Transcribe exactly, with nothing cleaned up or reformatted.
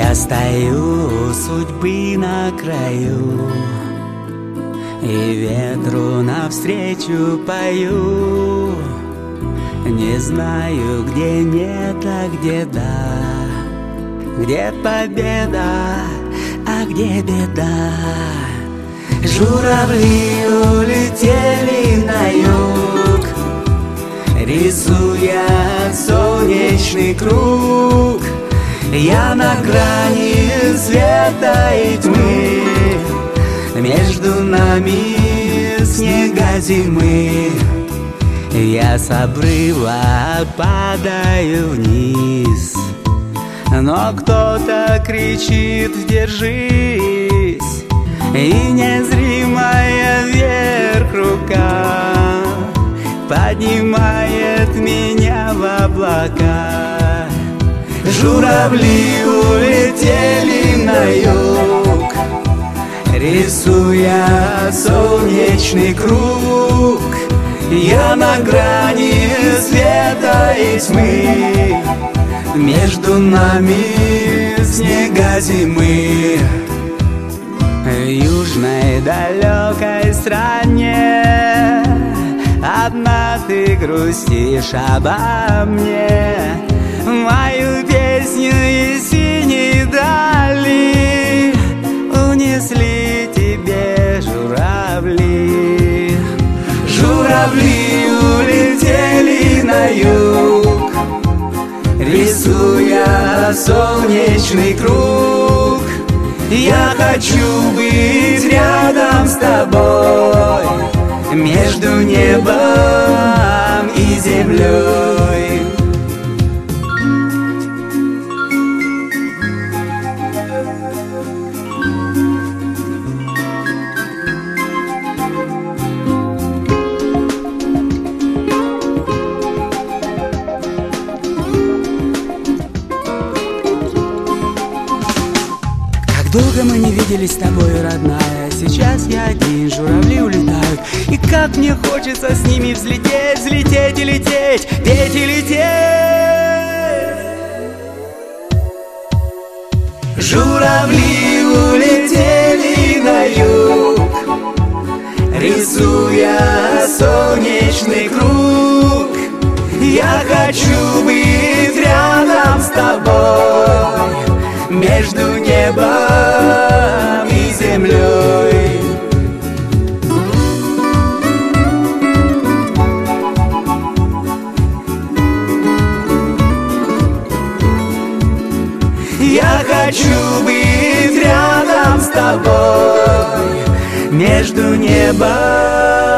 Я стою судьбы на краю и ветру навстречу пою. Не знаю, где нет, а где да, где победа, а где беда. Журавли улетели на юг, рисуя солнечный круг. Я на грани света и тьмы, между нами снега зимы. Я с обрыва падаю вниз, но кто-то кричит: держись! И незримая вверх рука поднимает меня в облака. Журавли улетели на юг, рисуя солнечный круг. Я на грани света и тьмы, между нами снега зимы. В южной далекой стране одна ты грустишь обо мне. Мою песню из синей дали унесли тебе журавли. Журавли улетели на юг, рисуя солнечный круг. Я хочу быть рядом с тобой, между небом и землей. Долго мы не виделись с тобой, родная. Сейчас я один, журавли улетают, и как мне хочется с ними взлететь, взлететь и лететь, петь и лететь. Журавли улетели на юг, рисуя солнечный круг. Я хочу быть рядом с тобой, между небом и землей. Я хочу быть рядом с тобой, между небом